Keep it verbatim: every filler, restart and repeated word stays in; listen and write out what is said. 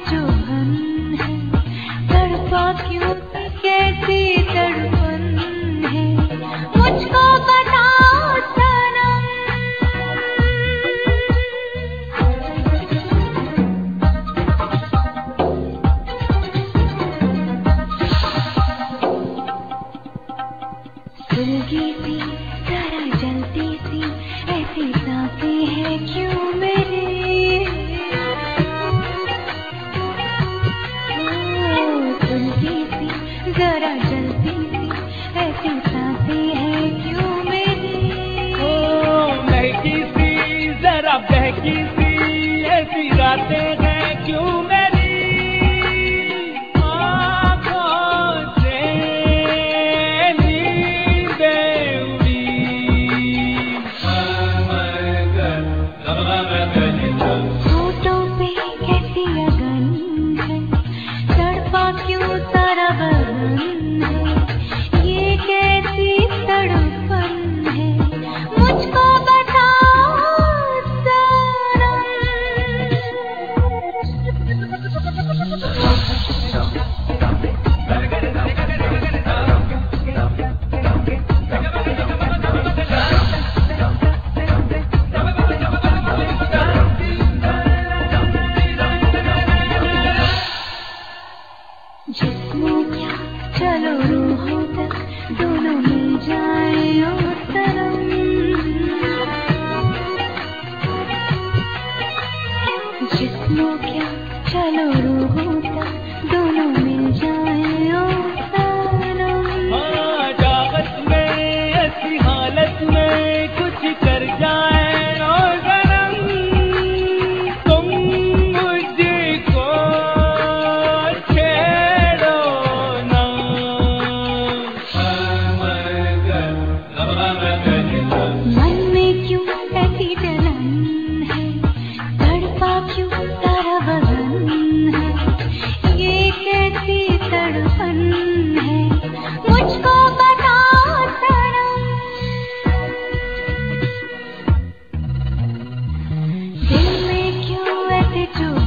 चुभन है, तड़पा क्यों कैसी तड़पन है, मुझको बताओ सनम। सुलगी सी जरा जलती सी ऐसी सांसें हैं क्यों मेरी, जरा जलती सी ऐसी सांसें हैं क्यों मेरी, ओ महकी सी जरा बहकी सी ऐसी रातें हैं क्यों मेरी, आँखों से नींदें उड़ी, होठों पे कैसी लगन है, तड़पा क्यों सारा बदन है, ये कैसी तड़पन है, मुझको बताओ सनम। जिस्मों क्या चलो रूहों तक दोनों मिल जाए ओ सनम, जिस्मों क्या चलो रूहों तक दोनों मिल जाए ओ सनम। हाँ जागत में ऐसी हालत में कुछ कर जाए ओ सनम, तुम मुझको छेड़ो ना, मन में क्यों ऐसी जलन है, तड़पा क्यों सारा बदन है, ये कैसी तड़पन है, मुझको बताओ सनम। दिल में क्यों ऐसे चुभ